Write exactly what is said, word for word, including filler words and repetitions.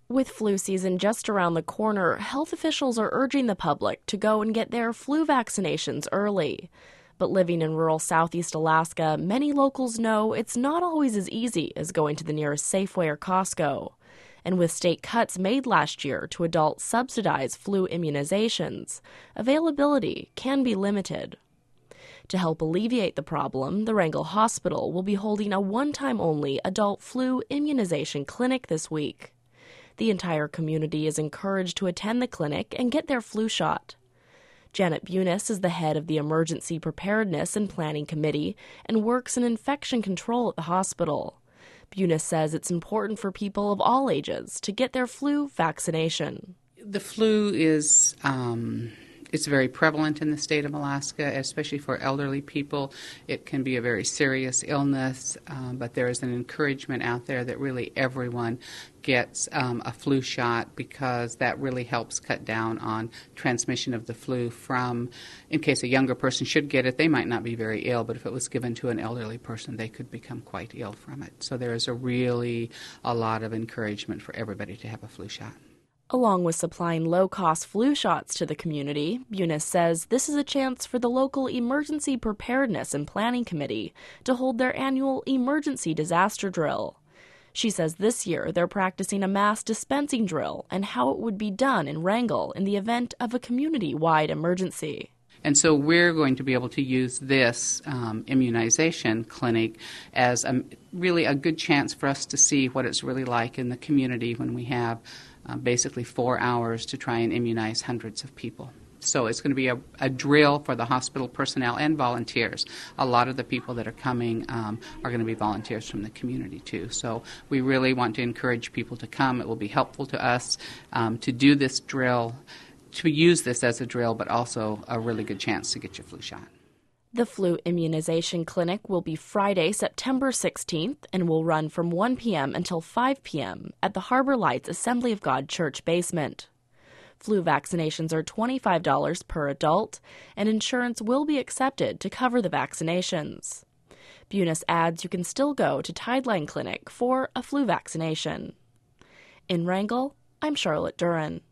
With flu season just around the corner, health officials are urging the public to go and get their flu vaccinations early. But living in rural southeast Alaska, many locals know it's not always as easy as going to the nearest Safeway or Costco. And with state cuts made last year to adult subsidized flu immunizations, availability can be limited. To help alleviate the problem, the Wrangell Hospital will be holding a one-time-only adult flu immunization clinic this week. The entire community is encouraged to attend the clinic and get their flu shot. Janet Bunis is the head of the Emergency Preparedness and Planning Committee and works in infection control at the hospital. Bunis says it's important for people of all ages to get their flu vaccination. The flu is um, it's very prevalent in the state of Alaska, especially for elderly people. It can be a very serious illness, um, but there is an encouragement out there that really everyone gets um, a flu shot, because that really helps cut down on transmission of the flu from, in case a younger person should get it, they might not be very ill, but if it was given to an elderly person, they could become quite ill from it. So there is a really a lot of encouragement for everybody to have a flu shot. Along with supplying low-cost flu shots to the community, Bunis says this is a chance for the local Emergency Preparedness and Planning Committee to hold their annual emergency disaster drill. She says this year they're practicing a mass dispensing drill and how it would be done in Wrangell in the event of a community-wide emergency. And so we're going to be able to use this um, immunization clinic as a, really a good chance for us to see what it's really like in the community when we have uh, basically four hours to try and immunize hundreds of people. So it's going to be a, a drill for the hospital personnel and volunteers. A lot of the people that are coming um, are going to be volunteers from the community too. So we really want to encourage people to come. It will be helpful to us um, to do this drill, to use this as a drill, but also a really good chance to get your flu shot. The flu immunization clinic will be Friday, September sixteenth, and will run from one p.m. until five p.m. at the Harbor Lights Assembly of God Church basement. Flu vaccinations are twenty-five dollars per adult, and insurance will be accepted to cover the vaccinations. Bunis adds you can still go to Tideline Clinic for a flu vaccination. In Wrangell, I'm Charlotte Duran.